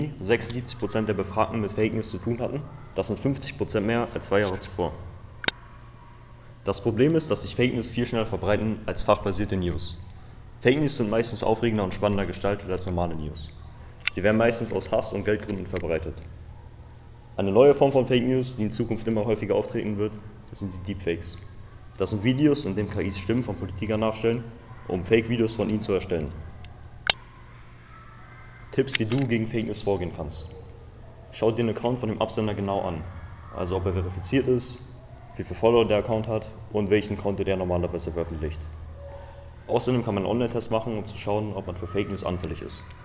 76% der Befragten mit Fake News zu tun hatten. Das sind 50% mehr als 2 Jahre zuvor. Das Problem ist, dass sich Fake News viel schneller verbreiten als fachbasierte News. Fake News sind meistens aufregender und spannender gestaltet als normale News. Sie werden meistens aus Hass und Geldgründen verbreitet. Eine neue Form von Fake News, die in Zukunft immer häufiger auftreten wird, das sind die Deepfakes. Das sind Videos, in denen KIs Stimmen von Politikern nachstellen, um Fake-Videos von ihnen zu erstellen. Tipps, wie du gegen Fake News vorgehen kannst. Schau dir den Account von dem Absender genau an, also ob er verifiziert ist, wie viele Follower der Account hat und welchen Content der normalerweise veröffentlicht. Außerdem kann man einen Online-Test machen, um zu schauen, ob man für Fake News anfällig ist.